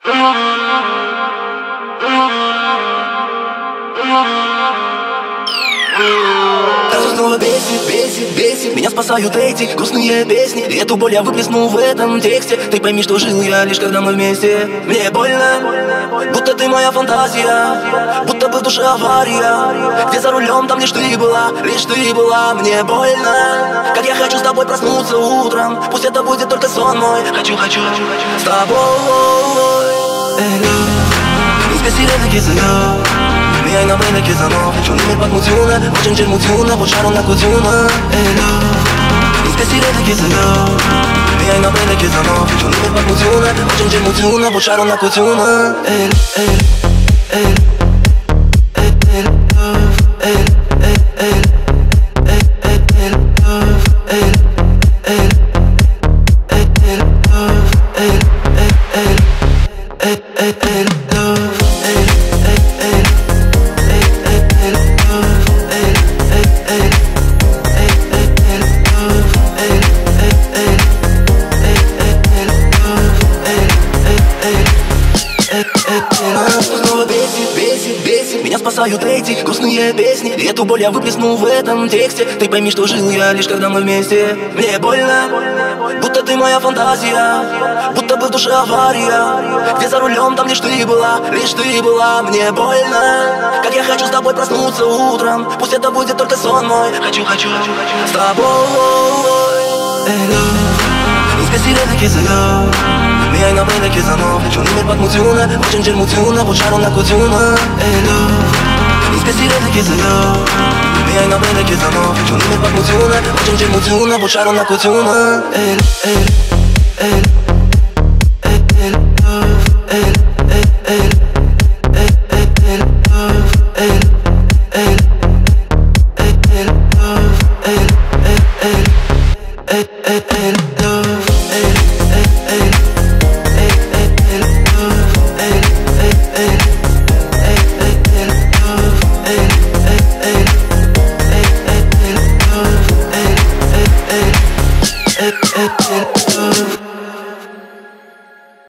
Сразу снова бесит, меня спасают эти грустные песни. И эту боль я выплеснул в этом тексте. Ты пойми, что жил я лишь когда мы вместе. Мне больно, будто ты моя фантазия, будто бы в душе авария. Где за рулем, там лишь ты была. Мне больно, как я хочу с тобой проснуться утром. Пусть это будет только сон мой. Хочу с тобой. Inspirare che sono mi hai una bella che sono faccio un numero patmuzione voce in germuzione vociare una cozione Inspirare che sono mi hai una bella che sono faccio un numero patmuzione voce in germuzione vociare una cozione Снова бесит, меня спасают эти грустные песни. И эту боль я выплеснул в этом тексте. Ты пойми, что жил я лишь когда мы вместе. Мне больно, будто ты моя фантазия, будто бы в душе авария. Где за рулем, там лишь ты была. Мне больно, как я хочу с тобой проснуться утром. Пусть это будет только сон мой. Хочу с тобой. Inspirare che sono mi hai una bella che sono faccio un numero patmuzione voce in germuzione vociare una cozione Inspirare che sono mi hai una bella che sono faccio un numero patmuzione voce in germuzione vociare una cozione